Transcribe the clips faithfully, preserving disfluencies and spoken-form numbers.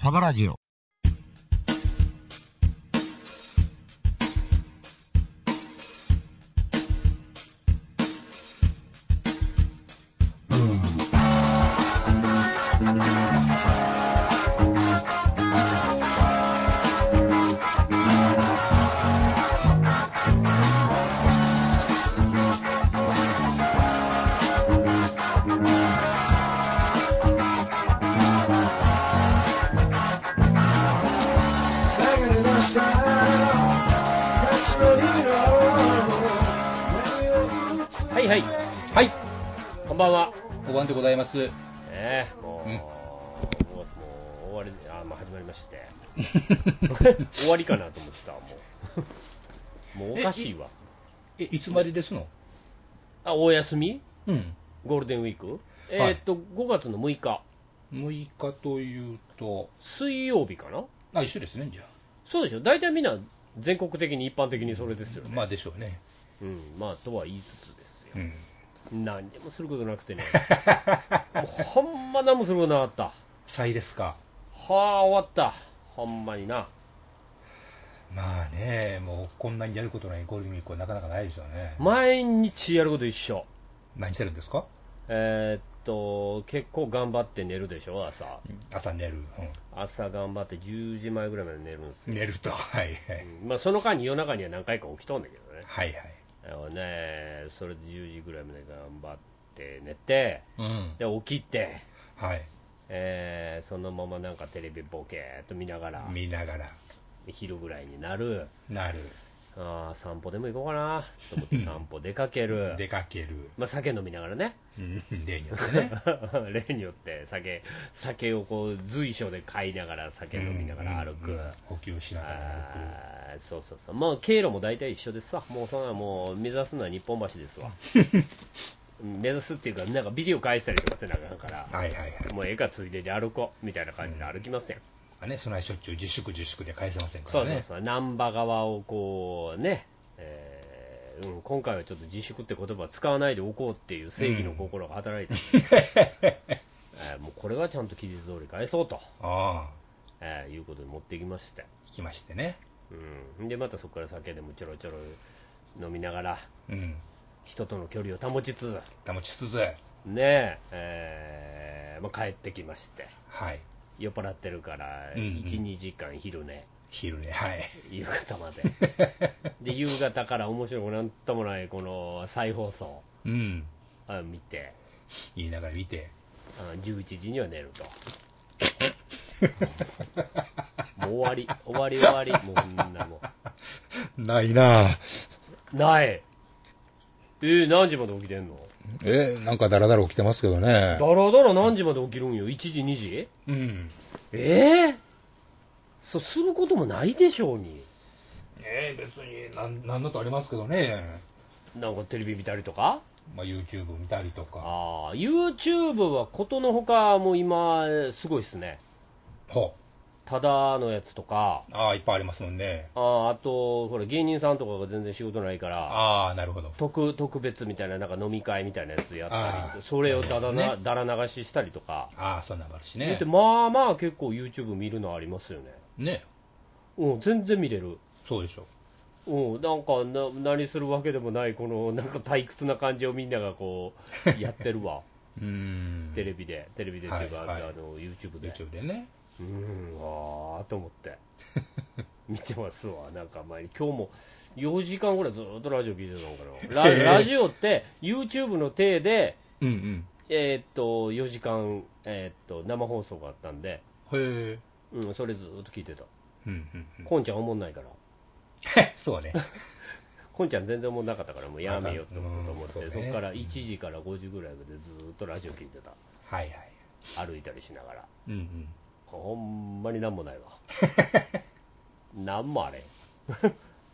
サバラジオ。 はいはいはい、こんばんは。 お晩でございます。 えー、もう、うん、もう、もう終わり、あ、まあ、始まりまして終わりかなと思ってた。もうもうおかしいわ。 え、いつまでですの？ あ、お休み？ うん。 ゴールデンウィーク？えー、っと、はい、ごがつのむいか。 むいかというと水曜日かな。 あ、一緒ですね。じゃあそうでしょ。大体みんな全国的に一般的にそれですよね。 まあでしょうね。 うん、まあとは言いつつですよ、 うん、 何でもすることなくてねもうほんま何もすることなかった。 さいですか。 はあ、終わった。ほんまにな。 まあね、もうこんなにやることないゴールデンウィークはなかなかないですよね。 毎日やること一緒。 何してるんですか？ えー、っと結構頑張って寝るでしょ。朝朝寝る、うん、 朝頑張ってじゅうじまえぐらいまで寝るんですよ。 寝ると、はいはい、 うん、まあその間に夜中には何回か起きとんだけどね。 はいはい。 ね、それでじゅうじぐらいまで頑張って寝て、 うん、 で起きて、 はい、 えー、そのままなんかテレビボケーっと見ながら見ながら昼ぐらいになるなるあ散歩でも行こうかなと思って散歩出かける出かける、 まあ、酒飲みながらね例によってね例によって酒酒をこう随所で買いながら酒飲みながら歩く、うんうんうん、 補給しながら歩く。そうそうそう、まあ経路も大体一緒ですわ。もうそんなもう目指すのは日本橋ですわ目指すっていうか、なんかビデオ返したりとかせなあかんから、 はいはいはい、 もう絵がついでに歩こうみたいな感じで歩きますやん、 うん、ね、そないしょっちゅう自粛自粛で返せませんからね。 そうそうそう、難波側をこうね、えーうん、今回はちょっと自粛って言葉は使わないでおこうっていう正義の心が働いた、うんえー、もうこれはちゃんと期日通り返そうと、あ、えー、いうことで持ってきまして、 来ましてね、 うん、でまたそこから酒でもちょろちょろ飲みながら、 うん、人との距離を保ちつつ保ちつつねえ、えーまあ、帰ってきまして、 はい、 酔っ払ってるからいち、うんうん、にじかん昼寝昼寝、はい、 夕方までで夕方から面白くなんともないこの再放送、うん、あ見て言いながら見てあじゅういちじには寝るともう終わり終わり終わり、もうみんなもうないなないえー、何時まで起きてんの？ えー、なんかダラダラ起きてますけどね。 ダラダラ何時まで起きるんよ？いちじにじ？ うん。 えー、そうすることもないでしょうに。 えー、別になんなんだとありますけどね。 なんかテレビ見たりとか、 まあ、YouTube 見たりとか。 ああ YouTube はことのほかもう今すごいっすね。 ほう。 ただのやつとか、 ああ、いっぱいありますもんね。 ああとほら芸人さんとかが全然仕事ないから、 ああ、なるほど。 特特別みたいな、なんか飲み会みたいなやつやったり、それをだらな、ね、だら流ししたりとか、 ああ、そんなのあるしね。 でまあまあ結構 YouTube 見るのありますよね。 ね。 うん、全然見れる。 そうでしょ。 うん、なんかな何するわけでもないこのなんか退屈な感じをみんながこうやってるわうーん、 テレビでテレビでっていうか、 はいはい、 あの YouTube で YouTube でね、 うん、ああと思って見てますわ。なんか前に今日もよじかんぐらいずっとラジオ聞いてたのかな。 ラ, ラジオって YouTube の体で、うんうん、えー、っとよじかん、えー、っと生放送があったんで、へ、うん、それずっと聞いてた。うんうんうん、こんちゃんおもんないからそうねこんちゃん全然おもんなかったからもうやめようと思ってと思って、 そ,、ね、そこからいちじからごじぐらいまでずっとラジオ聞いてた。はいはい、歩いたりしながら、うんうん、ほんまになんもないわなんもあれうーん、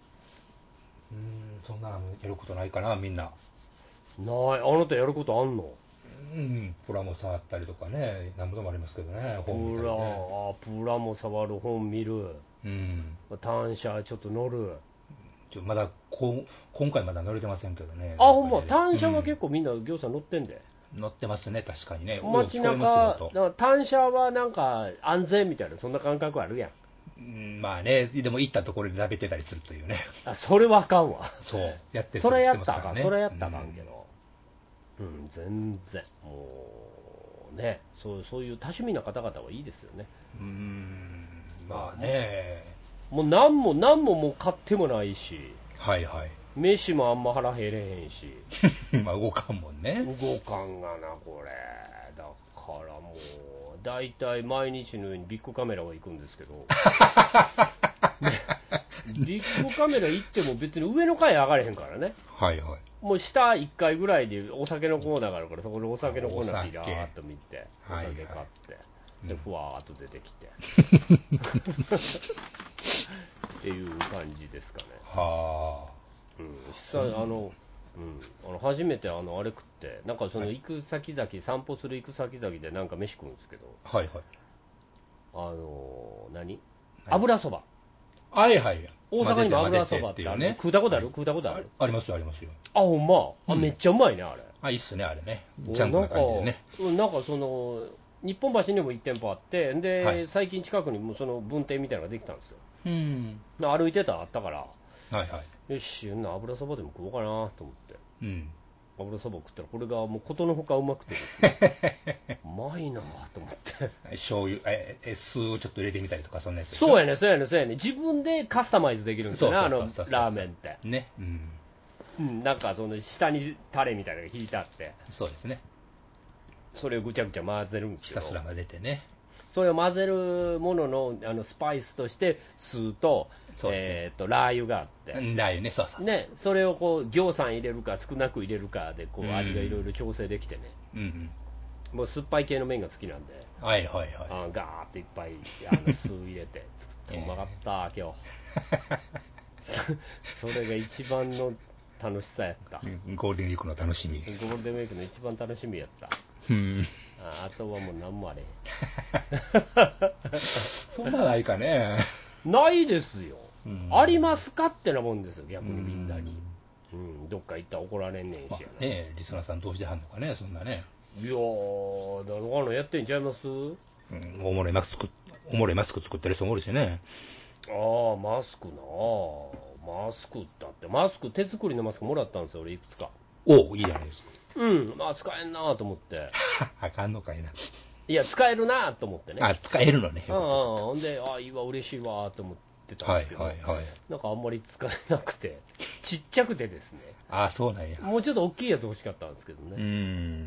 そんなやることないかな、みんな。 ない。あなたやることあんの？ うん、プラも触ったりとかね、何もありますけどね、本見たりね。 プラ、あ、プラも触る、本見る、うん、単車ちょっと乗る。 ちょまだこ今回まだ乗れてませんけどね。 あ、ほんま、単車は結構みんな業者乗ってんで、 乗ってますね、確かにね。 街中、だから単車はなんか安全みたいな、そんな感覚あるやん。 うん、まあね、でも行ったところで食べてたりするというね。 あ、それはあかんわ。 そう、やってるそれやしったらあかん、それやったらあかんうんけど。うん、全然。もう、ね、そう、そういう多趣味な方々はいいですよね。 うーん、まあね。 もう何も何ももう買ってもないし、 はいはい。 飯もあんま腹減れへんし、 まあ動かんもんね。 動かんがな、これ。だからもう、大体毎日のようにビッグカメラは行くんですけど、ね、ビッグカメラ行っても別に上の階上がれへんからね。 はいはい。 もう下いっかいぐらいでお酒のコーナーがあるから、そこでお酒のコーナーピラーっと見て、お酒買って、はいはい、で、ふわーっと出てきて。っていう感じですかね。 はあ。 うん、実際あの、うん、あの初めてあのあれ食って、なんかその行く先々、散歩する行く先々でなんか飯食うんですけど、 はいはい。 あの何油そば。 はいはい。 大阪にも油そばってある、ね、食うたことある、はい、食うたことあるありますよありますよ。 あ、ほんま、あ、めっちゃうまいね、あれ。 あ、いいっすね、あれね。ちゃんとな感じでね。 なんかその日本橋にもいち店舗あって、で、はい、最近近くにもその分店みたいなのができたんですよ。うん、歩いてたらあったから、はいはい、よし、油そばでも食おうかなと思って、うん、油そば食ったらこれがもうことのほかうまくてですねうまいなと思って醤油ええ酢をちょっと入れてみたりとか、そんなやつ。 そうやねそうやねそうやね自分でカスタマイズできるんですよね、あのラーメンってね、うんうん、なんかその下にタレみたいなのが引いてあって、 そうですね、 それをぐちゃぐちゃ混ぜるんですけど、 ひたすら混ぜてね、 それを混ぜるもの の, あのスパイスとして酢と、えー、とラー油があって、 ラー油ね、そうそうね、それをこう行さん入れるか少なく入れるかでこう味がいろいろ調整できてね、うんうん、もう酸っぱい系の麺が好きなんで、はいはいはい、あガーッといっぱいあの酢入れて作ってうまかった今日それが一番の楽しさやった。 ゴールデンウィークの楽しみ。 ゴールデンウィークの一番楽しみやった。うん、あ, あとはもう何もあれへんそんなないかね。 ないですよ、うん、ありますかってなもんですよ、逆にみんなに、うんうん、どっか行ったら怒られんねんしやな、まあ、ね、リスナーさんどうしてはんのかね、そんなね。 いやー、だからあのやってんちゃいます、うん、 おもろいマスクおもろいマスク作ってる人もおるしね。 ああ、マスクなあ、マスクだってマスク手作りのマスクもらったんですよ、俺いくつか。 おお、いいじゃないですか。 うん、まあ使えんなと思ってあかんのかいな。 いや、使えるなと思ってね。 あ、使えるのね。 うん、ほんで、ああ、いいわ、嬉しいわと思ってたんですけど、はいはいはい、なんかあんまり使えなくて、ちっちゃくてですね。 ああ、そうなんや。 もうちょっと大きいやつ欲しかったんですけどね。うん、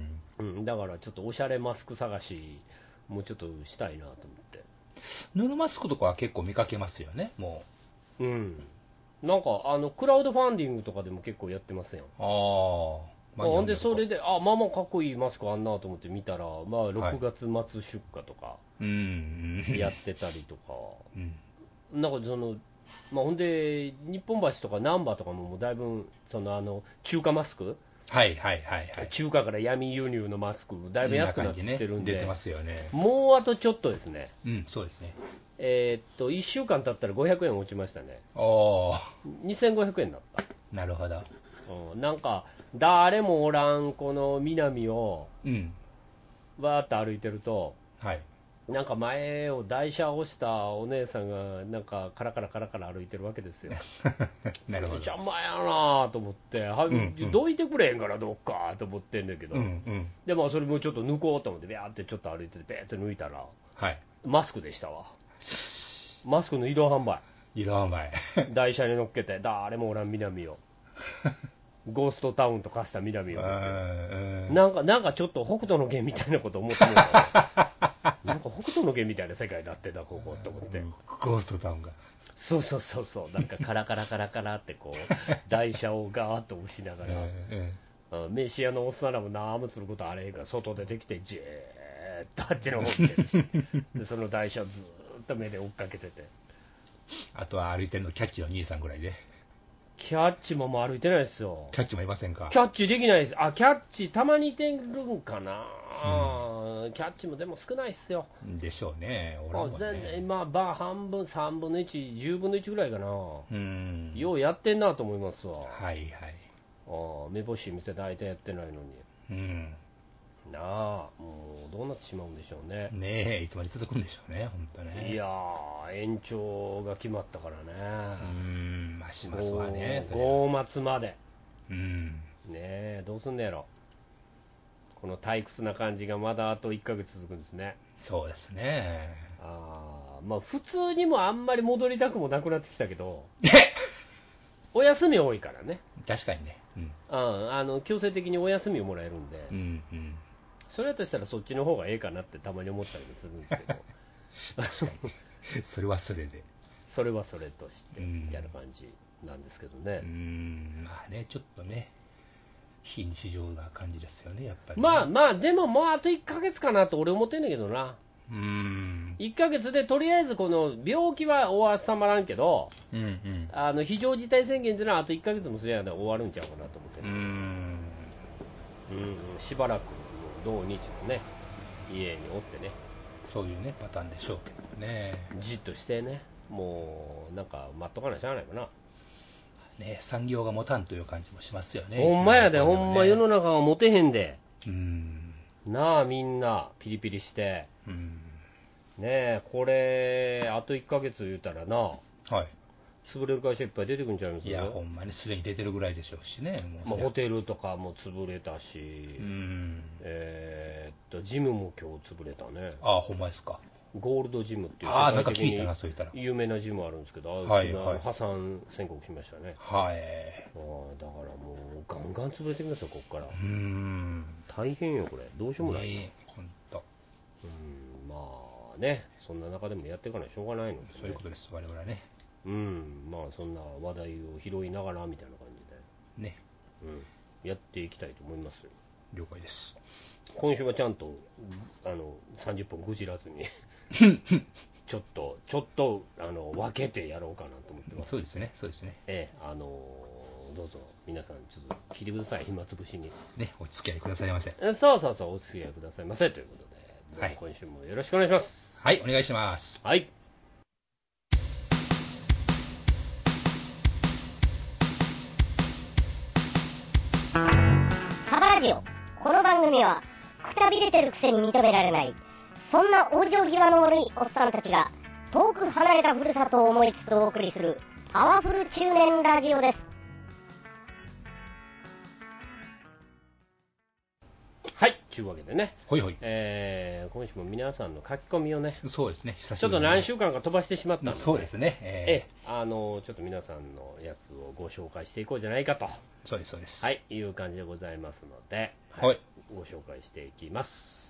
うん、だからちょっとおしゃれマスク探し、もうちょっとしたいなと思って。 布マスクとかは結構見かけますよね、もう。うん。なんか、あの、クラウドファンディングとかでも結構やってますよ。ああ。ほんで、それで、あ、まあまあかっこいいマスクあんなと思って見たら、まあ、ろくがつ末出荷とか、やってたりとか、うん、なんかその、まあ、ほんで、日本橋とか難波とかも、もうだいぶ、その、あの、中華マスク、 はいはいはいはい、 中華から闇輸入のマスク、だいぶ安くなってきてるんで、 ね、出てますよね、 もうあとちょっとですね。 うん、そうですね。 えー、っと、いっしゅうかん経ったらごひゃくえん落ちましたね。 おー。 にせんごひゃくえんだった。 なるほど。 うん、なんか誰もおらんこの南を、うん、わーっと歩いてると、はい、なんか前を台車を押したお姉さんがなんかカラカラカラカラ歩いてるわけですよ。なるほど。邪魔やなと思って、は、うんうん、どいてくれへんからどっかと思ってんだけど、うんうん、でもそれもちょっと抜こうと思ってビャーってちょっと歩いててベーって抜いたら、はい、マスクでしたわ。マスクの移動販売。 移動販売。 台車に乗っけて誰もおらん南を。ゴーストタウンと化した南をですよ。なんか、なんかちょっと北斗の拳みたいなこと思ってるのかな。なんか北斗の拳みたいな世界になってた、ここと思って。 ゴーストタウンが。 そうそうそうそう。なんかカラカラカラカラってこう、台車をガーッと押しながら、飯屋のおっさんらも何もすることあれへんから、外出てきて、じーっとあっちの方見てるし、でその台車をずーっと目で追っかけてて。 あとは歩いてるのキャッチの兄さんぐらいで。 キャッチももう歩いてないですよ。 キャッチもいませんか。 キャッチできないです。あ、キャッチたまにいてるんかな、うん、キャッチもでも少ないっすよ。 でしょうね。俺もね、 全然まあバー半分さんぶんのいち、じゅうぶんのいちぐらいかな。うん、ようやってんなと思いますわ。はいはい。あ、目星見せて大体やってないのに。うん。 なあ、もうどうなってしまうんでしょうね。 ねえ、いつまで続くんでしょうね、本当ね。 いやー、延長が決まったからね。 うーん、まあしますわね、 ごがつ末まで。 うん。 ねえ、どうすんのやろ。この退屈な感じがまだあといっかげつ続くんですね。 そうですね。 あー、まあ普通にもあんまり戻りたくもなくなってきたけど、お休み多いからね。 確かにね。うん。 ああの強制的にお休みをもらえるんで、 うんうん。 それだとしたらそっちの方がええかなってたまに思ったりもするんですけどそれはそれで。 それはそれとしてうんみたいな感じなんですけどね。 うーん、まあね、ちょっとね、非日常な感じですよね、やっぱり、ね。 まあまあ、でももうあといっかげつかなと俺思ってんねんけどな。 うーん。 いっかげつでとりあえずこの病気は収まらんけど、 うんうん。 あの非常事態宣言っていうのはあといっかげつもすれば終わるんちゃうかなと思ってる。 うーん。 うん、しばらくもう土日もね、家におってね、 そういうね、パターンでしょうけどね。 じっとしてね、もうなんか待っとかなしゃあないかな。 ね、産業が持たんという感じもしますよね。 ほんまやで、ほんま世の中が持てへんで。 うん。 なあ、みんなピリピリして。 うん。 ねえ、これ、あといっかげつ言うたらな、 はい。 潰れる会社いっぱい出てくるんちゃいます？ いや、ほんまにすでに出てるぐらいでしょうしね。もうまあ、ホテルとかも潰れたし、 うん。 えーっと、ジムも今日潰れたね。 ああ、ほんまですか。 ゴールドジムっていうああ、な世界的んか聞いたな、 にそう言ったら。 有名なジムあるんですけど、あはいいつがはい破産宣告しましたね。 はい。 あーだからもうガンガン潰れてきますよ、ここから。 うーん。 大変よ、これ。どうしようもない。 ねえ、ほんと。 うん、まあね、そんな中でもやっていかないとしょうがないので、ね、 そういうことです、我々はね。 うん、まあそんな話題を拾いながらみたいな感じで、 ね。 うん、やっていきたいと思いますよ。 了解です。 今週はちゃんとあのさんじゅっぷんぐじらずにちょっとちょっとあの分けてやろうかなと思ってます。 そうですね、そうですね。 ええ、あのどうぞ皆さんちょっと聞いてください、暇つぶしに。 ね、お付き合いくださいませ。 えそうそうそう、お付き合いくださいませということで、どうぞ今週もよろしくお願いします。 はい、お願いします。 はい。 サバラジオ。この番組はくたびれてるくせに認められない、そんな往生際の悪いおっさんたちが遠く離れたふるさとを思いつつお送りするパワフル中年ラジオです。 はい、というわけでね、 ほいほい。 えー、今週も皆さんの書き込みをね、 そうですね、久しちょっとぶりにね何週間か飛ばしてしまったので、 そうですね。 えええ、あのちょっと皆さんのやつをご紹介していこうじゃないかと、 ー、そうです、そうです。 はい、いう感じでございますので、 はいご紹介していきます。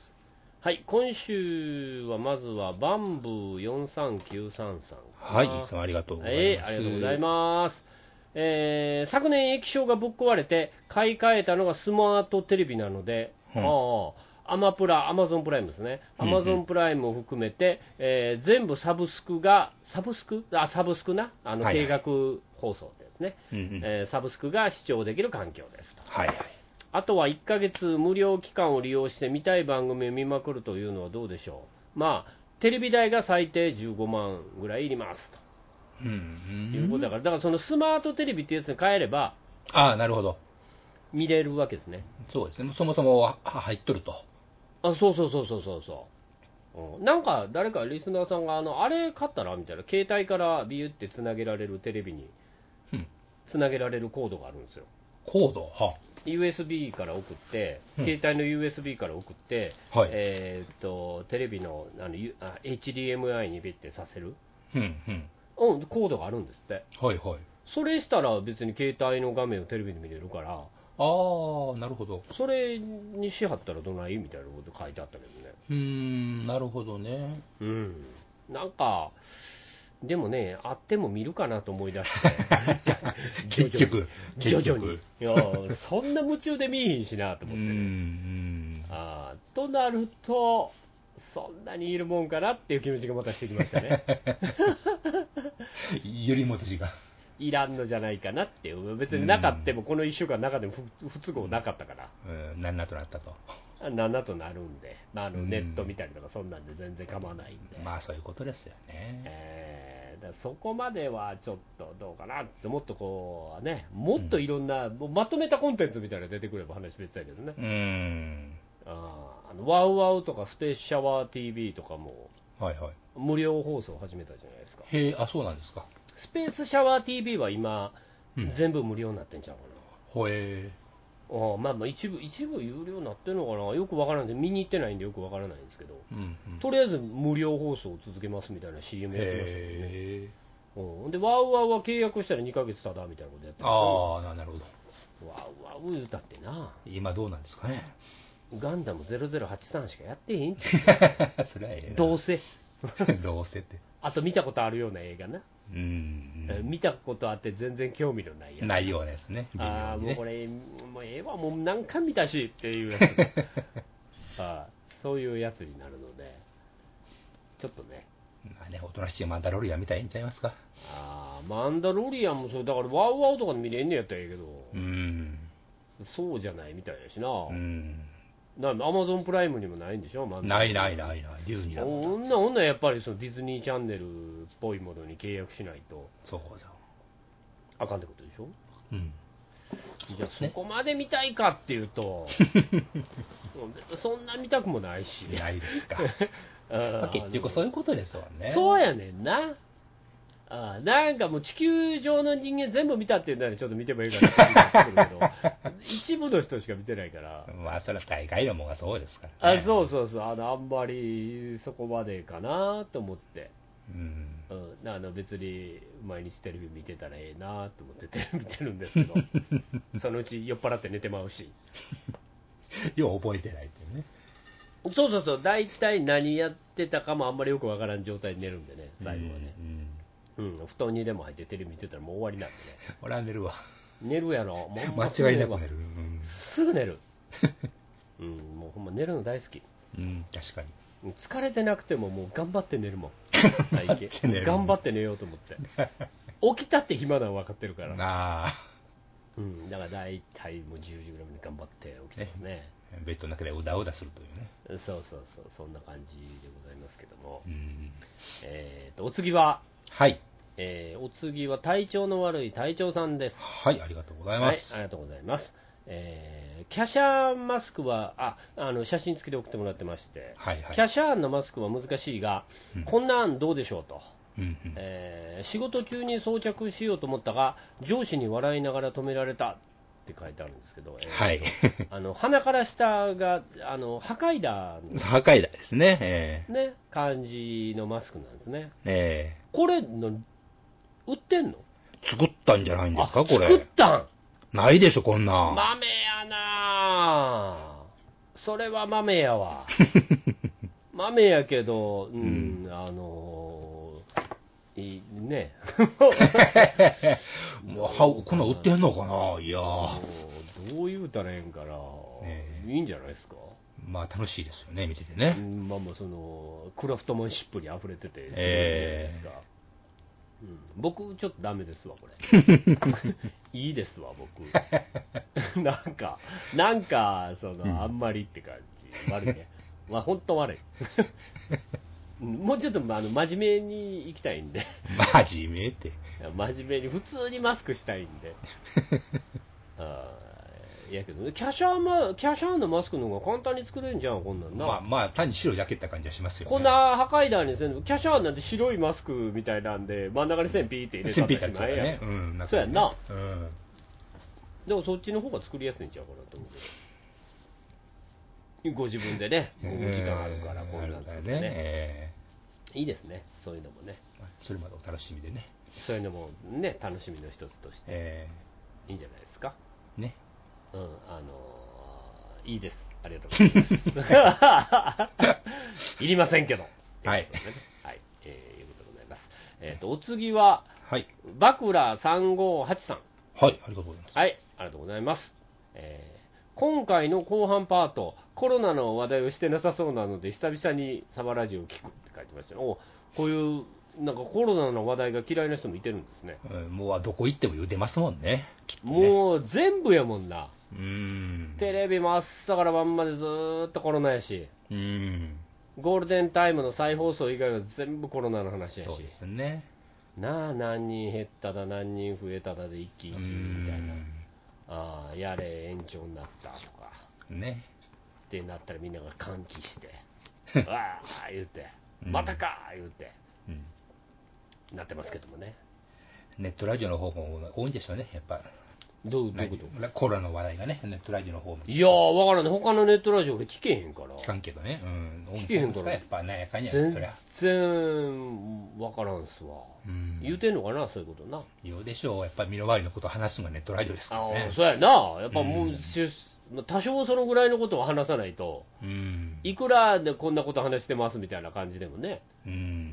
はい、今週はまずはバンブーよんさんきゅうさんさん。 はい、いつもありがとうございます。 えー、ありがとうございます。えー、昨年液晶がぶっ壊れて買い替えたのがスマートテレビなので、 うんあアマプラ、アマゾンプライムですね、アマゾンプライムを含めて、えー全部サブスクが、サブスクあサブスクな、あのはいはい定額放送ですね、 うんうんえーサブスクが視聴できる環境ですと。 はいはい。 あとはいっかげつ無料期間を利用して見たい番組を見まくるというのはどうでしょう。まあ、テレビ代が最低じゅうごまんぐらいいりますと、 うん、 いうことだから、だからそのスマートテレビってやつに変えればああ、なるほど。 見れるわけですね。 そうですね、そもそもは入っとると。 あ、そうそうそうそうそうそう、うん、なんか誰かリスナーさんがあのあれ買ったらみたいな、携帯からビューってつなげられるテレビにうんつなげられるコードがあるんですよ。 コードはユーエスビー から送って、 うん携帯の ユーエスビー から送って、 はいえーっとテレビのあのゆあ エイチディーエムアイ にビッてさせる、 うんうんうん、コードがあるんですって。 はいはい。 それしたら別に携帯の画面をテレビで見れるから、 ああ、なるほど。 それにしはったらどないみたいなこと書いてあったけどね。 うーん、なるほどね。 うん、なんかでもね、あっても見るかなと思い出して結局、 徐結 々に局。 いやそんな夢中で見えへんしなとうー思って、ね、 ん、 あとなるとそんなにいるもんかなっていう気持ちがまたしてきましたねよりも私が。 いらんのじゃないかなっていう、別になかってもこのいっしゅうかんの中でも不不都合なかったから、 うん、なんなとなったと。 なんだとなるんで、まあ、あのうんネット見たりとかそんなんで全然構わないんで、 まあそういうことですよね。 えーだからそこまではちょっとどうかなって、もっとこうね、もっといろんな、もうまとめたコンテンツみたいなの出てくれば話別だけどね、 うーん。 ああのワウワウとかスペースシャワー ティーブイ とかも、はいはい、無料放送を始めたじゃないですか。 へえ、あ、そうなんですか。 スペースシャワー ティーブイ は今、うん、全部無料になってんちゃうかな。 ほえー、 あまあまあ一部一部有料になってるのかな、よくわからないんで、見に行ってないんでよくわからないんですけど、うんうん、とりあえず無料放送を続けますみたいな シーエム やってましたけどね。うん、でワウワウは契約したらにかげつただみたいなことやってる。 ああ、なるほど。 ワウワウ歌ってな、 今どうなんですかね。 ガンダムゼロゼロはちさんしかやってへんってそれはええな。 どうせどうせってあと見たことあるような映画な、うん、うん、見たことあって全然興味のないやつ、 ないようなやつね。 ああ、もうこれもうええわ、もう何回見たしっていうやつあそういうやつになるのでちょっとね、 まあね、おとなしいマンダロリアンみたいんちゃいますか。 ああ、マンダロリアンもそうだから、ワウワウとかで見れんねやったらええけど、 うん、 そうじゃないみたいやしな、 うん、 アマゾンプライムにもないんでしょ、マンダないないないない、ディズニーだもん。 ほんなほんなやっぱりそのディズニーチャンネルっぽいものに契約しないと、 そうだ、 あかんってことでしょ。 うん。 じゃあそこまで見たいかっていうと、そんな見たくもないし。 ないですか。結局そういうことですわね。 そうやねんな。あなんかもう地球上の人間全部見たって言うならちょっと見てもいいかなって思ってくるけど、一部の人しか見てないから。 まあそれは大概のもんがそうですからね。 あそうそうそう、あのあんまりそこまでかなと思って。うんうん、あの別に毎日テレビ見てたらええなと思ってテレビ見てるんですけどそのうち酔っ払って寝てまうしよう覚えてないっていうね。 そうそうそう、大体何やってたかもあんまりよくわからん状態で寝るんでね、最後はね、うんうんうん、布団にでも入ってテレビ見てたらもう終わりなんでね。 俺は寝るわ。 寝るやろ、もう間違いなく寝る、うん、 すぐ寝る、うん、もうほんま寝るの大好き、 うん、確かに疲れてなくてももう頑張って寝るもん最近頑張って寝ようと思って起きたって暇なの分かってるから、 あ、 うん、だから大体もうじゅうじぐらいまで頑張って起きてますね、ね、 ベッドの中でうだうだするというね。そうそうそう、そんな感じでございますけども、 うん、 えーとお次は、 はい、 えー、お次は体調の悪い隊長さんです。 はい、ありがとうございます。 はい、ありがとうございます。えー、キャシャーンマスクはああの写真付きで送ってもらってまして、はいはい、キャシャーンのマスクは難しいが、うん、こんなんどうでしょうと、うんうん、えー、仕事中に装着しようと思ったが上司に笑いながら止められたって書いてあるんですけど、えーはい、あの鼻から下があの破壊ダー破壊ダーですね、えー、ね感じのマスクなんですね、 えー、これの売ってんの？ 作ったんじゃないんですか、これ。 作ったん？ ないでしょ、こんな。 豆やなぁ。それは豆やわ。豆やけど、うん、うん、あのー、いいね。 もうはこんなん売ってんのかな、いやどう言うたらええんかな、えー、いいんじゃないですか。 まあ楽しいですよね、見ててね。 うん、まあまあそのクラフトマンシップに溢れててすごいじゃないですか。えーうん、僕ちょっとダメですわこれいいですわ僕なんかなんかその、うん、あんまりって感じ悪いねまあ本当悪いもうちょっとあの真面目に行きたいんで真面目って真面目に普通にマスクしたいんであいやけどね、キャシャーマキャシャーのマスクの方が簡単に作れるんじゃん、こんなんな。 まあまあ単に白いだけって感じはしますよね。 こんな破壊弾にせんの、キャシャーなんて白いマスクみたいなんで真ん中に線ピーって入れたらしまいやん、ね、うん、そうやんな、うん、でもそっちの方が作りやすいんちゃうかなと思うけど、ご自分でね、もう時間あるからこんなん作ってね、えー、いいですね、そういうのもね、 それまでお楽しみでね、 そういうのもね楽しみの一つとして、えー、いいんじゃないですかね。うん、あのー、いいです。ありがとうございます。いりませんけど。はい。はい。えー、いうことでございます。えっ、ー、と、お次は、はい。バクラさんごーはちさん。 はい、ありがとうございます。 はい、ありがとうございます。えー、今回の後半パート、コロナの話題をしてなさそうなので、久々にサバラジオを聞くって書いてましたね。お、こういう、なんかコロナの話題が嫌いな人もいてるんですね。 うん、もうどこ行っても言うてますもんね。 ねもう全部やもんな。うーんテレビも朝から晩までずーっとコロナやし、うーんゴールデンタイムの再放送以外は全部コロナの話やし、 そうですね。 なあ何人減っただ何人増えただで一喜一憂みたいな、ああやれ延長になったとかね、 ってなったらみんなが歓喜してわー言うてまたかー言うて、うんうん、なってますけどもね。 ネットラジオの方も多いんでしょうね、やっぱ。 どういうことコロナの話題がね、ネットラジオの方も。 いやー、わからんね、他のネットラジオ俺聞けへんから。 聞かんけどね、うん、 聞けへんから。 やっぱね、かんや全然わからんすわ、うん。言うてんのかな、そういうことな。 言うでしょう、やっぱり身の回りのことを話すのがネットラジオですからね。 ああ、そうやな、やっぱもう、うん、多少そのぐらいのことを話さないと、うん、いくらでこんなこと話してますみたいな感じでもね、うん、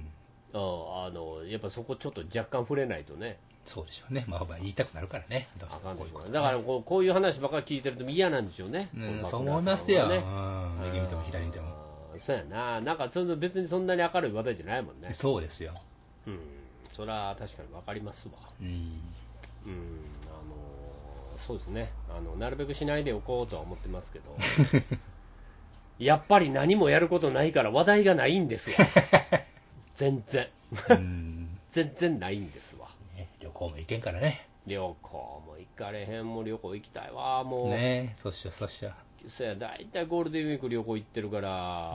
ああのやっぱそこちょっと若干触れないとね。 そうでしょうね、まあ、言いたくなるからね、 あかんでしょうね。だからこう、こういう話ばっかり聞いてると嫌なんでしょうね、 うん、そう思いますよ、ね、右見ても左見ても。 そうやな、なんかその別にそんなに明るい話題じゃないもんね。 そうですよ、 うん、それは確かに分かりますわ、うん、うん、あのそうですね、あのなるべくしないでおこうとは思ってますけど、やっぱり何もやることないから話題がないんですわ、全然、うん全然ないんですわ。 旅行も行けんからね。 旅行も行かれへん、もう旅行行きたいわ、もう。 ねえ、そうしよう、そうしよう。 そうや、だいたいゴールデンウィーク旅行行ってるから、うん、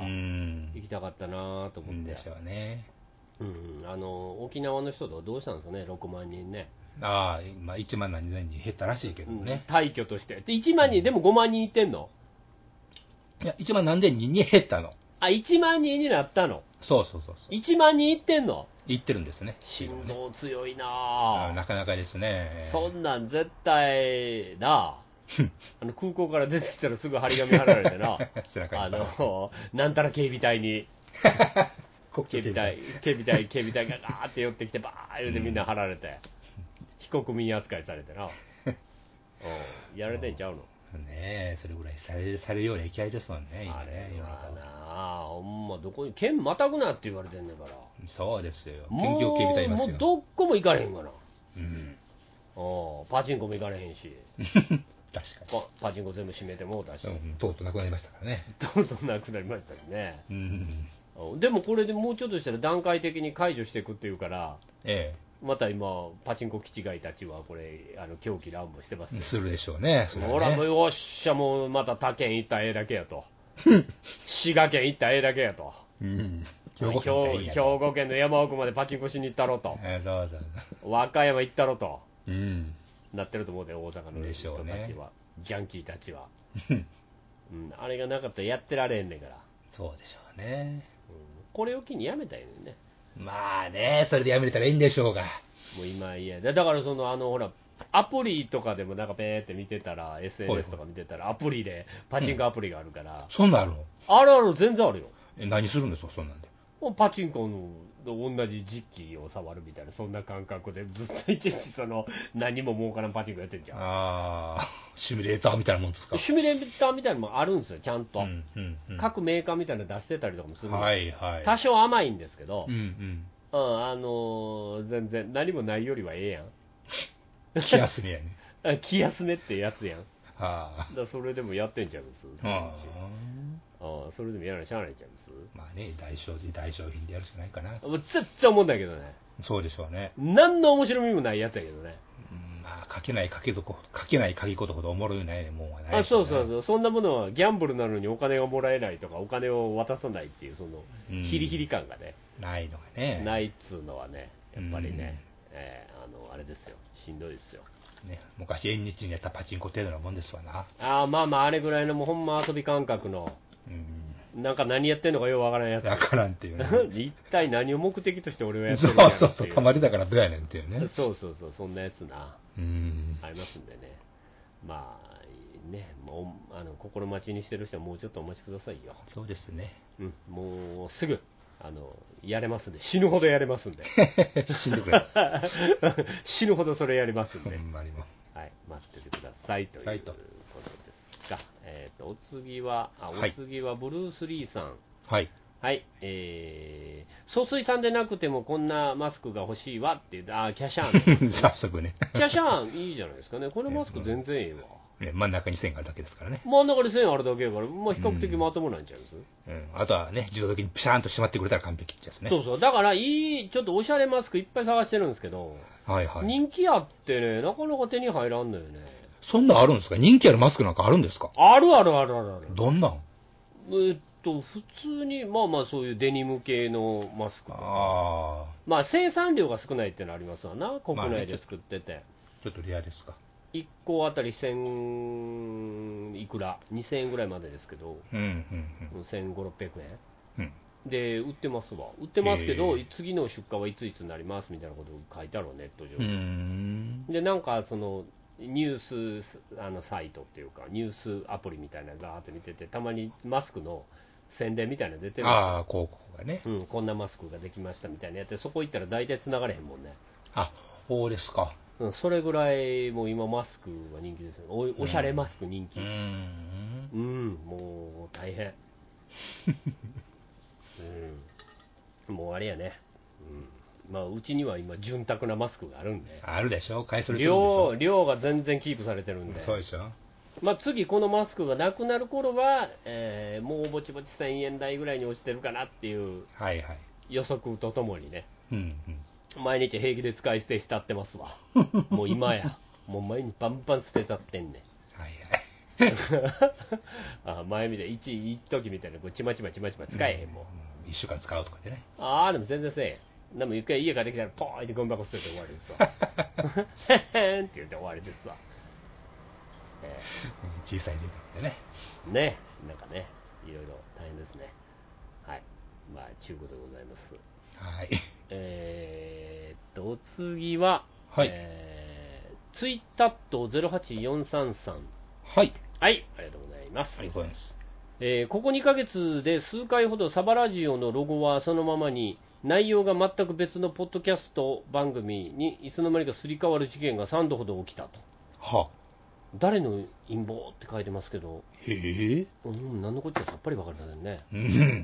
行きたかったなと思って。 でしょうね。 うん、あの、沖縄の人とどうしたんですかね、ろくまんにんね。 ああ、まあ、いちまん何千人減ったらしいけどね。 うん、退去として。で、いちまんにん、うん、でもごまんにん行ってんの？ いや、いちまん何千人に減ったの。 あ、いちまんにんになったの？ そうそうそうそう。 いちまんにん行ってんの？ 行ってるんですね。 心臓強いなぁ。 なかなかですね。 そんなん絶対なあの空港から出てきたらすぐ張り紙貼られてなあのなんたら警備隊に警備隊警備隊警備隊がガーって寄ってきてバー言うてみんな貼られて、うん、非国民扱いされてなやられてんちゃうのねえ、それぐらいされされるような勢いですもんね、今ね。 あれはなあ、ほんまどこに県またぐなって言われてんねんから。 そうですよ、県境警備隊いますよ。 もうどっこも行かれへんがな、うん、パチンコも行かれへんし確かにパ, パチンコ全部閉めてもうたし、うん、 とうとうなくなりましたからね。 とうとうなくなりましたしね、うん、でもこれでもうちょっとしたら段階的に解除していくっていうから、ええ、また今パチンコ基地外たちはこれあの狂気乱舞してますね。 するでしょうね。それはね、 ほらもうよっしゃ、もうまた他県行ったらええだけやと滋賀県行ったらええだけやと、うん、兵庫県兵庫県の山奥までパチンコしに行ったろと、えー、そうそうそう和歌山行ったろと、うん、なってると思うで、大阪の人たちは、ね、ジャンキーたちは、うん、あれがなかったらやってられへんねんから。 そうでしょうね、 うん、これを機にやめたらいいね。 まあね、それでやめれたらいいんでしょうが。 もう今いやだからそのあのほらアプリとかでもなんかペーって見てたら エスエヌエス とか見てたらアプリでパチンコアプリがあるから、うん、 そんなんあるの？ あるある、全然あるよ。 え、何するんですかそんなんで？ パチンコの同じ実機を触るみたいな、そんな感覚でずっといちいちその何も儲からんパチンコやってんじゃん。 ああ、シミュレーターみたいなもんですか？ シミュレーターみたいなのもあるんですよ、ちゃんと、うんうんうん、各メーカーみたいなの出してたりとかもするんで、はいはい、多少甘いんですけど、うんうんうん、あのー、全然何もないよりはええやん。 気休めやね。 気休めってやつやん。はあ、だそれでもやってんちゃうんです。ああ、それでもやらなしゃあないんちゃうんです。 まあね、代償で代償品でやるしかないかな。 全然思うんだけどね。 そうでしょうね。 何の面白みもないやつやけどね。 うん、まあ書けない書けどこ書けない書きことほどおもろいないもんはない、ね。 あ、そうそうそう、そんなものはギャンブルなのにお金がもらえないとかお金を渡さないっていうそのヒリヒリ感がね、 うん、ないのがね。 ないっつうのはね、やっぱりね、うん、えー、あのあれですよ、しんどいですよ。 ね、昔縁日にやったパチンコ程度なもんですわな。 ああ、まあまああれぐらいのもうほんま遊び感覚の、うん、なんか何やってんのかようわからんやつ。 わからんっていうね。 一体何を目的として俺はやってるんだそうそうそう、たまりだからどうやねんっていうね。 そうそうそう、そんなやつな。うん。ありますんでね。まあね、もうあの心待ちにしてる人はもうちょっとお待ちくださいよ。 そうですね。 うん、もうすぐ。あのやれますんで、死ぬほどやれますんで死んでくれ死ぬほどそれやりますんで、 ほんまにも、 はい、待っててくださいということですが、えー、とお次はあお次はブルース・リーさん、はいはい、えー、総帥さんでなくてもこんなマスクが欲しいわっていう、あキャシャーン、ね、 早速ねキャシャーンいいじゃないですかね、このマスク全然いいわ。 ね、真ん中に線があるだけですからね。 真ん中に線あるだけやから、まあ、比較的まともなんちゃいます、 うんうん、あとはね、自動的にピシャーンと閉まってくれたら完璧ってやつね。 そうそう、だからいい、ちょっとおしゃれマスクいっぱい探してるんですけど、はいはい、人気あってね、なかなか手に入らんのよね。 そんなあるんですか？人気あるマスクなんかあるんですか？ あるあるあるあるある。 どんなん？ えーっと普通にまあまあそういうデニム系のマスクとか、あまあ生産量が少ないっていうのはありますわな、国内で作ってて、まあね、 ちょっとレアですか。 いっこあたりせんいくらにせんえんぐらいまでですけど、うんうんうん、せんごひゃく、ろっぴゃくえん、うん、で売ってますわ、売ってますけど、次の出荷はいついつになりますみたいなことを書いてあるネット上に。でなんかそのニュースあのサイトっていうかニュースアプリみたいなのがーって見てて、たまにマスクの宣伝みたいなの出てるんですよ。 ああ広告がね、 うん、こんなマスクができましたみたいなやって、そこ行ったら大体繋がれへんもんね。 あ、そうですか。 うん、それぐらいもう今マスクは人気ですよ。 お, おしゃれマスク人気。うん、うん、もう大変、うん、もうあれやね、うん、まあうちには今潤沢なマスクがあるんで、 あるでしょ、買いそれてるんでしょ。 量量が全然キープされてるんで、 そうでしょ。 まあ、次このマスクがなくなる頃は、えー、もうぼちぼちせんえん台ぐらいに落ちてるかなっていう予測とともにね、はいはい、うんうん、毎日平気で使い捨てしたってますわもう今やもう毎日バンバン捨てたってんねん、はいはいあ前みたい一一時みたいなこうちまちまちまちま使えへんもん、 いっしゅうかん使うとかでね。 ああでも全然せえへん。でも一回家帰ってきたらポーンってゴミ箱捨てて終わりですわへへんって言って終わりですわ。えー、小さい出てきてね。 ね、なんかね、いろいろ大変ですね。はい。まあ、中古でございます。 はい。 えーっと、お次は、 はい。 えー、ツイッタットゼロはちよんさんさん。 はい。 はい、ありがとうございます。 ありがとうございます。 えー、ここにかげつで数回ほどサバラジオのロゴはそのままに、内容が全く別のポッドキャスト番組にいつの間にかすり替わる事件がさんどほど起きたと。はあ、誰の陰謀って書いてますけど、へえ、うん、何のこっちゃさっぱり分かりませんね。うん、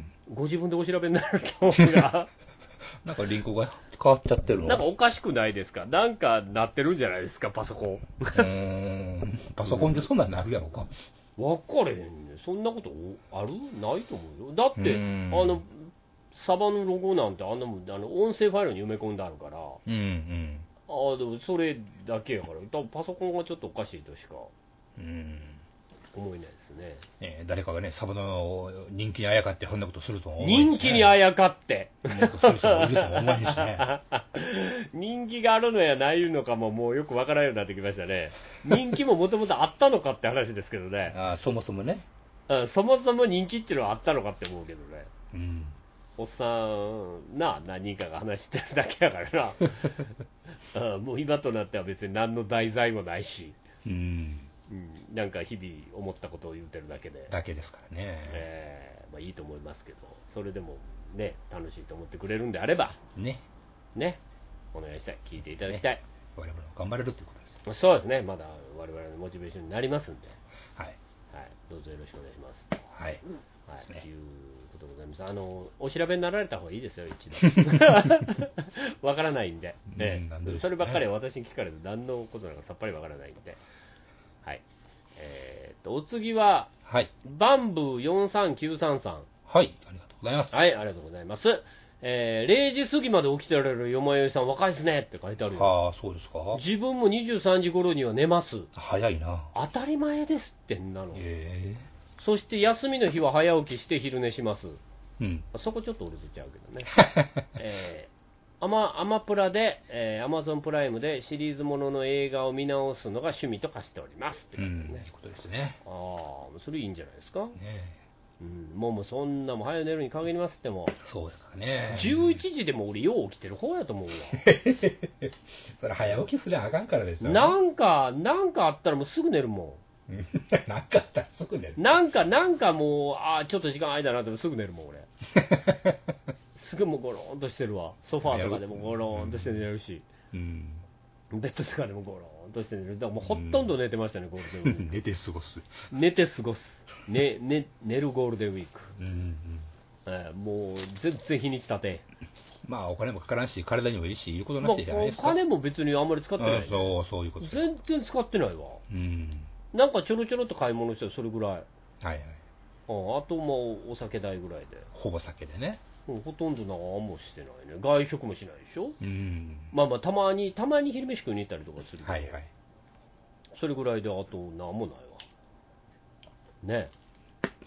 ご自分でお調べになると思うがなんかリンクが変わっちゃってるのなんかおかしくないですか。なんかなってるんじゃないですか、パソコン。うーん、パソコンでそんなんなるやろか。 分かれへんね。そんなことあるないと思うよ。だってあのサバのロゴなんてあんなもんあの音声ファイルに埋め込んであるから、うんうん、ああでもそれだけやから、多分パソコンがちょっとおかしいとしかうん思えないですね。 えー、誰かがね、サバの人気にあやかってこんなことすると思う、ね、 人気にあやかってそういう人もいるとも思えへんしね人気があるのやないのかももうよくわからんようになってきましたね。人気ももともとあったのかって話ですけどね。 あ、そもそもね、 うん、そもそも人気っていうのはあったのかって思うけどね、うん、おっさんな何人かが話してるだけやからな、うん、もう今となっては別に何の題材もないし、うんうん、なんか日々思ったことを言うてるだけでだけですからね、 えーまあ、いいと思いますけど、それでもね楽しいと思ってくれるんであればねねお願いしたい、聞いていただきたい、ね、 我々も頑張れるということです。 そうですね、まだ我々のモチベーションになりますんで、はい、はい、どうぞよろしくお願いします。はい、はい、ね、ということでございます。あのお調べになられた方がいいですよ、一度わからないんで、ね、うん、そればっかりは私に聞かれて何のことなのかさっぱりわからないんで、はい、えー、とお次は、はい、バンブーよんさんきゅうさんさん、 はい、ありがとうございます。 はい、ありがとうございます。えー、れいじ過ぎまで起きてられるよまよいさん若いですねって書いてあるよ。 はあ、そうですか。 自分もにじゅうさんじ頃には寝ます。 早いな。 当たり前ですってんなの。えー、そして休みの日は早起きして昼寝します。うん、そこちょっと俺とちゃうけどね。えー、アマ、アマプラで、えー、アマゾンプライムでシリーズものの映画を見直すのが趣味と化しておりますって書いてあるね。うん、いいことですね。ああ、それいいんじゃないですか。ねえ、うん、もうもうそんなもん早寝るに限りますっても、 そうだからね、 じゅういちじでも俺よう起きてる方やと思うわそれ早起きすりゃあかんからですよ、ね、 なんかなんかあったらもうすぐ寝るもんなんかあったらすぐ寝る、 なんかなんかもうあちょっと時間空いたなってすぐ寝るもん俺すぐもうゴローンとしてるわ、ソファーとかでもゴローンとして寝るし、うんうん、ベッドとかでもゴローンとして寝る。だからもうほとんど寝てましたね、ゴールデンウィーク。 寝て過ごす。 寝て過ごす。ね、ね、寝るゴールデンウィーク。うんうん、えー、もう全然日にちたて。 まあお金もかからんし、体にもいいし、いうことになってるじゃないですか。 まあ、お金も別にあんまり使ってない、ね。 そう、そういうことです。 全然使ってないわ。うん。なんかちょろちょろっと買い物してそれぐらい。はいはい。あ, あともうお酒代ぐらいで。 ほぼ酒でね。 うん、ほとんど何もしてないね。外食もしないでしょ。うん。まあまあたまにたまに昼飯食いに行ったりとかするけど、はいはい、それぐらいであと何もないわね。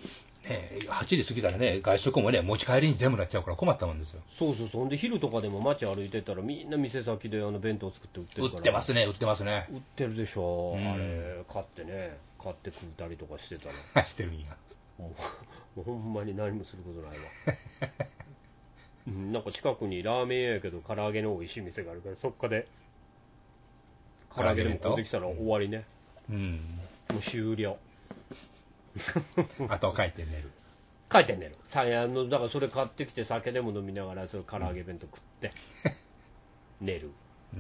ね、はちじ過ぎたらね、外食もね、持ち帰りに全部なっちゃうから困ったもんですよ。 そうそうそう、ほんで昼とかでも街歩いてたら、みんな店先であの弁当作って売ってるから。 売ってますね、売ってますね。 売ってるでしょ、うん、あれ、買ってね、買って食ったりとかしてたら。 してるんや。 もう、もうほんまに何もすることないわ。うん、なんか近くにラーメン屋やけど、唐揚げの美味しい店があるから、そっかで、唐揚げでも買ってきたら終わりね。 うん。 もう終了。 あとは帰って寝る。 帰って寝る。さあのだからそれ買ってきて酒でも飲みながらそれ唐揚げ弁当食って、うん、寝る、うん、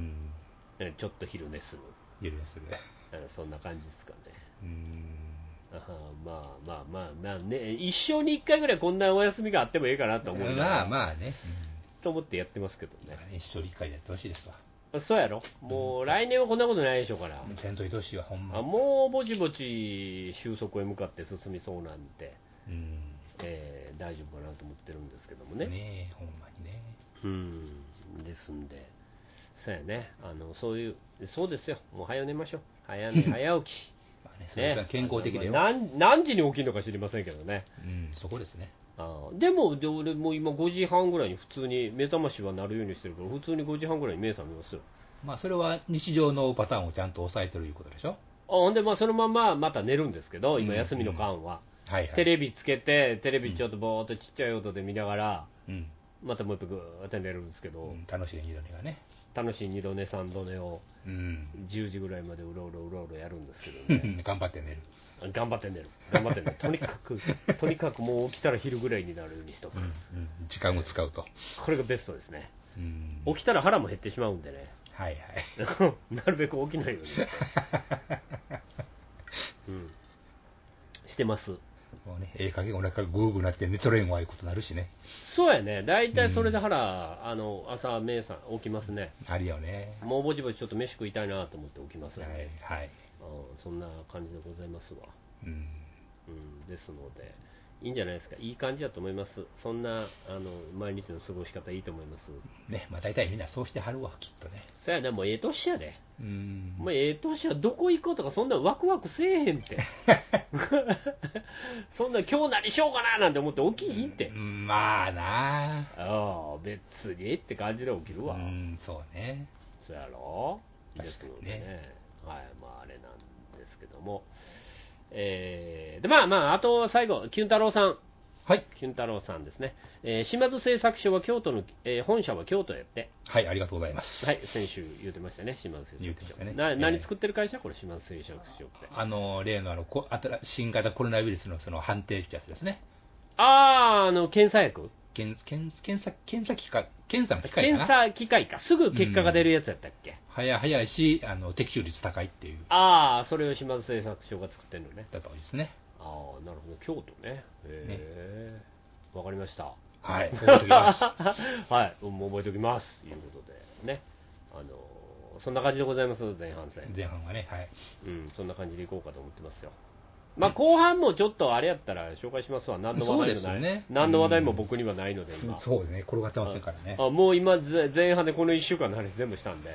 ちょっと昼寝する。 昼寝する。 そんな感じですかね。 うん。 あまあまあまあまあね、一生に一回ぐらいこんなお休みがあってもいいかなと思う。 まあまあね、うん、 と思ってやってますけどね。 一生に一回やってほしいですわ。 そうやろ、もう来年はこんなことないでしょうから。 せんといてほしいわ、ほんま。 あもうぼちぼち収束へ向かって進みそうなんで、うん、えー、大丈夫かなと思ってるんですけどもね。 ねえ、ほんまにね。 うん、ですんで、そうやね、あのそういう、そうですよ、もう早寝ましょう、早寝早起き。 まあね、それが健康的でよ、 ね、何, 何時に起きるのか知りませんけどね。 うん、そこですね。 あでもで俺も今ごじはんぐらいに普通に目覚ましは鳴るようにしてるから普通にごじはんぐらいに目覚めますよ。 まあそれは日常のパターンをちゃんと抑えてるいうことでしょ。あほんでまあそのまままた寝るんですけど今休みの間は、うんうんはいはい、テレビつけてテレビちょっとぼーっとちっちゃい音で見ながら、うん、またもう一回ぐーって寝るんですけど、うん、 楽しい二度寝がね楽しい二度寝三度寝をじゅうじぐらいまでうろうろうろうろやるんですけどね頑張って寝る頑張って寝る頑張って寝るとにかくとにかくもう起きたら昼ぐらいになるようにしとく、うんうん、 時間を使うとこれがベストですね、うん、起きたら腹も減ってしまうんでねはいはいなるべく起きないように、うん、してますもうね、ええ加減お腹がグーグーなって寝とれんわいうことになるしね。 そうやね、大体それで腹、うん、あの朝、目さん起きますね。 あるよね。 もうぼちぼちちょっと飯食いたいなと思って起きますよね。 はい、はい、 そんな感じでございますわ。 うん、うん、 ですので、いいんじゃないですか、いい感じだと思います。そんなあの毎日の過ごし方いいと思います。 ね、まあ大体みんなそうしてはるわ、きっとね。 そうやね、もうええ年やで。 うん。 もうええ年はどこ行こうとかそんなワクワクせえへんって。そんな今日何しようかななんて思って起きひんって。 まあなあ。 ああ、別にって感じで起きるわ。 うん、そうね。 そうやろ。ですのでね。ねはい、まああれなんですけども。えー、でまあまああと最後キュン太郎さんはいキュン太郎さんですね、えー、島津製作所は京都の、えー、本社は京都やってはいありがとうございますはい先週言ってましたね島津製作所言ってましたねな何作ってる会社これ島津製作所ってあの例のあのこ新型コロナウイルスのその判定ってやつですねあああの検査薬検検検査検査機械検査の機械かな検査機械かすぐ結果が出るやつやったっけ、うん、 早早いしあの的中率高いっていうああそれを島津製作所が作ってるのねだとですねああなるほど京都ねへえわ、ね、かりましたはい覚えておきますはいもう覚えておきますということでねあのそんな感じでございます前半戦前半はねはいうんそんな感じでいこうかと思ってますよまあ後半もちょっとあれやったら紹介しますわ何の話題もない、ね、何の話題も僕にはないので今そうですね転がってませんからねあもう今前半でこのいっしゅうかんの話全部したんで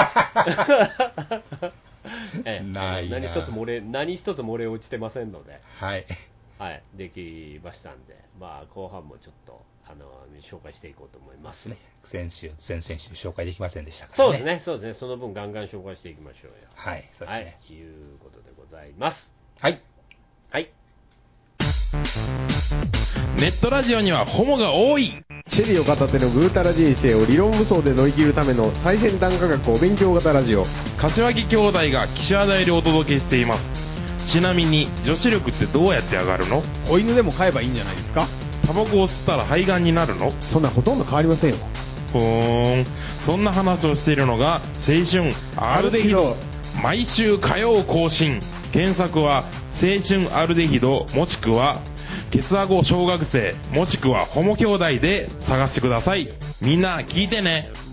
ええ、ないな何一つ漏れ何一つ漏れ落ちてませんのではいはいできましたんでまあ後半もちょっとあの紹介していこうと思いますね先週先々週紹介できませんでしたから、ね、 そうですねそうですねその分ガンガン紹介していきましょうよはいそうですね、 はい、いうことでございますはいはいネットラジオにはホモが多いシェリを片手のぐうたら人生を理論武装で乗り切るための最先端科学お勉強型ラジオ柏木兄弟が岸和田でお届けしていますちなみに女子力ってどうやって上がるの子犬でも飼えばいいんじゃないですかタバコを吸ったら肺がんになるのそんなほとんど変わりませんよふーんそんな話をしているのが青春アルデヒド毎週火曜更新検索は青春アルデヒドもしくはケツアゴ小学生もしくはホモ兄弟で探してくださいみんな聞いてね